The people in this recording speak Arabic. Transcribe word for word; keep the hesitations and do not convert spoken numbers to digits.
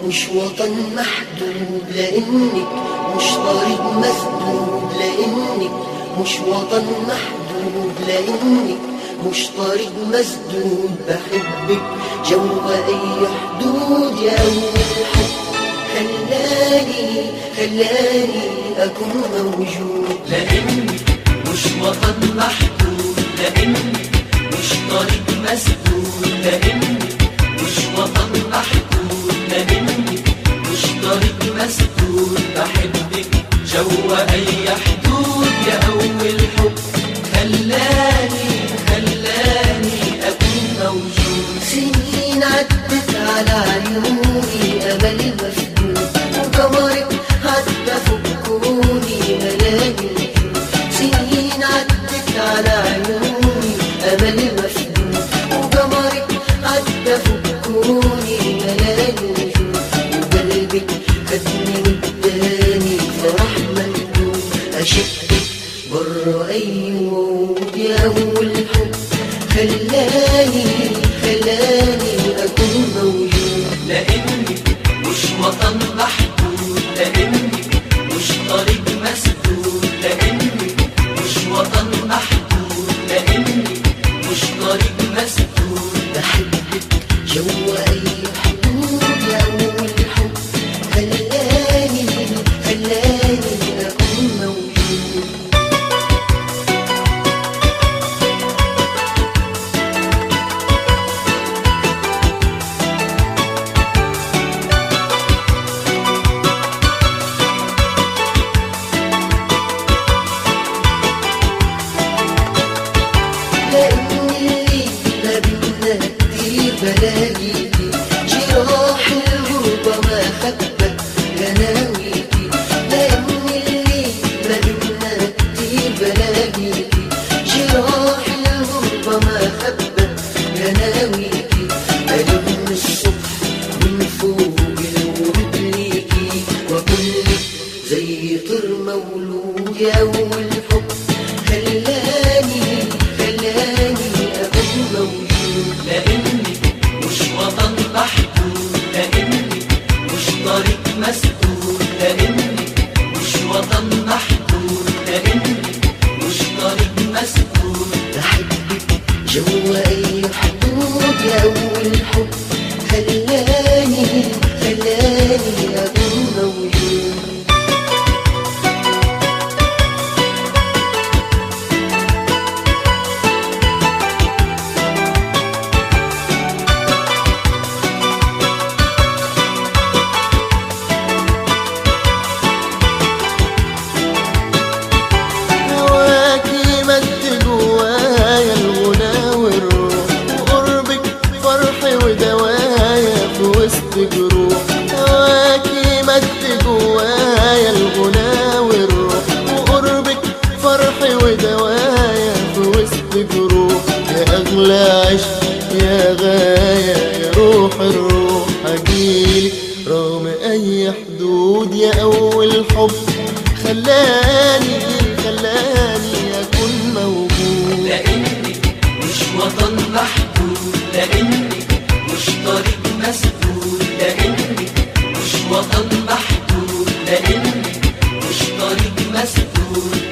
مش وطن محدود، لانك مش طريق مسدود، لانك مش وطن محدود، لانك مش طريق مسدود. بحبك جوا اي حدود يا اول حب، خلاني خلاني اكون موجود. لانك مش وطن محدود، لانك مش طريق مسدود، لانك مش وطن محدود، لانك مش طريق مسدود. بحبك جوا اي حدود يا اول حب، خلاني خلاني اكون موجود. سنين عدت على عيوني امل مفقود، وقمرك عدى فكوني ملاقي وجود. سنين عدت على عيوني امل مفقود، وقمرك عدى فكوني ملاقي وجود. وقلبك خدني قدامي فرح مندوب، اشدك برا اي وعود يا اول حب، خلاني خلاني اكون موجود. لانك مش وطن محدود، لانك مش طريق مسدود، لانك مش وطن محدود، لانك مش طريق مسدود. بحبك جوا اي حدود يا اول حب، خلاني خلاني اكون موجود. لأن اللي ما بينا كتير بلاقيكي، جراح الغربة ما خبت غناويكي. لأن اللي ما بينا كتير بلاقيكي، جراح الغربة ما خبت غناويكي. ألم الصبح من فوق الورد ليكي، وكلك زي طير مولود يا أول حب، خلاني خلاني أكون موجود. لانك مش وطن محدود، لانك مش طريق مسدود، لانك مش وطن محدود، لانك مش طريق مسدود. بحبك جوا أي حدود يا أول حب، خلاني خلاني أكون موجود. هواكي مد جوايا الغنى والروح، وقربك فرح ودوايا في وسط جروح. هواكي مد جوايا الغنى والروح، وقربك فرح ودوايا في وسط جروح. يا أغلى عشق يا غاية يا روح الروح، هجيلك رغم أي حدود يا أول حب، خلاني خلاني أكون موجود. لانك مش وطن محدود، لانك مش طريق مسدود، لانك مش وطن محدود، لانك مش طريق مسدود.